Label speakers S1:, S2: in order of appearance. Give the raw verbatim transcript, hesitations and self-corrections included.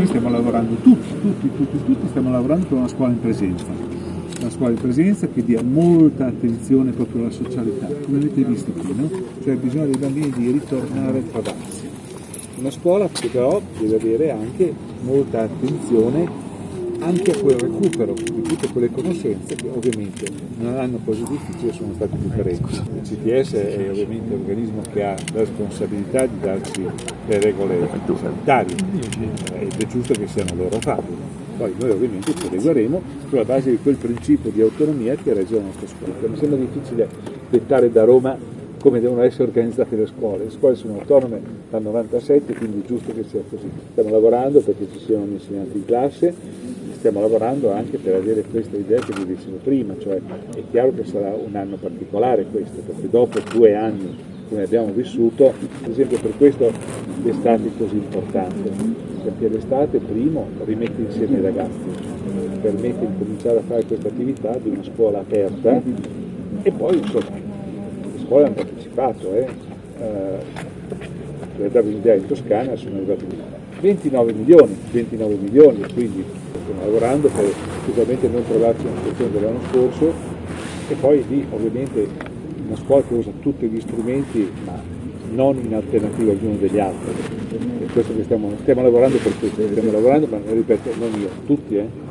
S1: noi stiamo lavorando tutti, tutti, tutti, tutti stiamo lavorando per una scuola in presenza, una scuola in presenza che dia molta attenzione proprio alla socialità, come avete visto qui, no? Cioè bisogna dei bambini di ritornare a trovarsi. Una scuola che però deve avere anche molta attenzione anche a quel recupero di tutte quelle conoscenze che ovviamente in un anno così difficile sono stati differenti. Il C T S è ovviamente un organismo che ha la responsabilità di darci le regole sanitarie ed è giusto che siano loro fatte. Poi noi ovviamente ci adegueremo sulla base di quel principio di autonomia che regge la nostra scuola. Mi sembra difficile dettare da Roma come devono essere organizzate le scuole. Le scuole sono autonome dal novantasette, quindi è giusto che sia così. Stiamo lavorando perché ci siano gli insegnanti in classe, stiamo lavorando anche per avere questa idea che vi dicevo prima, cioè è chiaro che sarà un anno particolare questo, perché dopo due anni come abbiamo vissuto, ad esempio per questo l'estate è così importante, perché l'estate primo rimette insieme i ragazzi, permette di cominciare a fare questa attività di una scuola aperta e poi insomma le scuole hanno partecipato, eh. Uh, per darvi un'idea, in Toscana sono arrivati ventinove milioni, ventinove milioni, quindi stiamo lavorando per sicuramente non trovarci una situazione dell'anno scorso e poi lì ovviamente una scuola che usa tutti gli strumenti ma non in alternativa agli uno degli altri. È questo che stiamo, stiamo lavorando per questo, stiamo lavorando, ma ripeto, non io, tutti, eh.